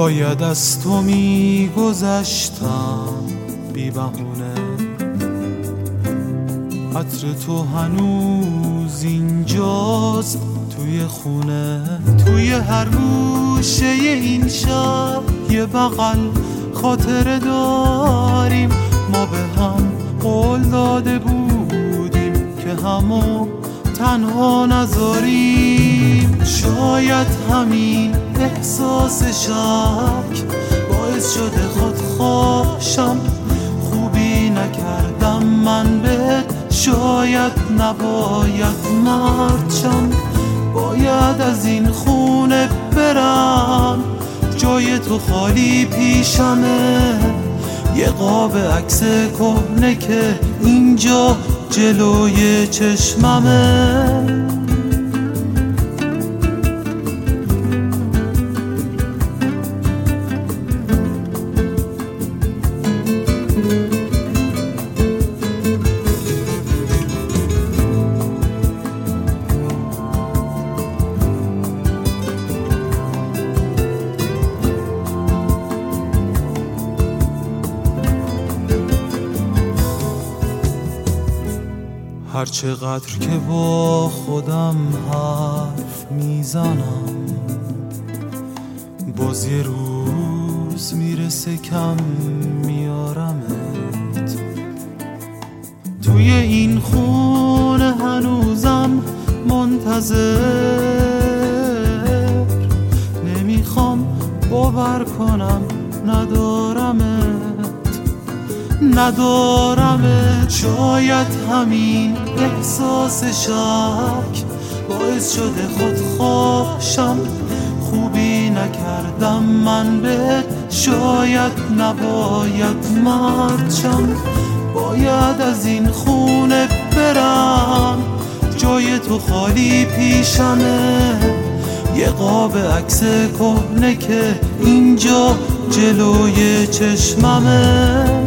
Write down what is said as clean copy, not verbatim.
باید از تو میگذشتم بی بهونه، عطر تو هنوز اینجاست توی خونه. توی هر گوشه این شهر یه بغل خاطره داریم، ما به هم قول داده بودیم که همو تنها نذاریم. شاید همین احساس شک باعث شده خودخواشم، خوبی نکردم من بهت، شاید نباید مرچم. باید از این خونه برم، جای تو خالی پیشمه، یه قاب عکس کهنه که اینجا جلوی چشممه. هر چقدر که با خودم حرف میزنم، باز یه روز میرسه کم میارمت. توی این خونه هنوزم منتظر، نمیخوام باور کنم ندارمت. شاید همین احساس شک باعث شده خودخواشم، خوبی نکردم من بهت، شاید نباید مرچم. باید از این خونه برم، جای تو خالی پیشمه، یه قاب عکس کهنه که اینجا جلوی چشممه.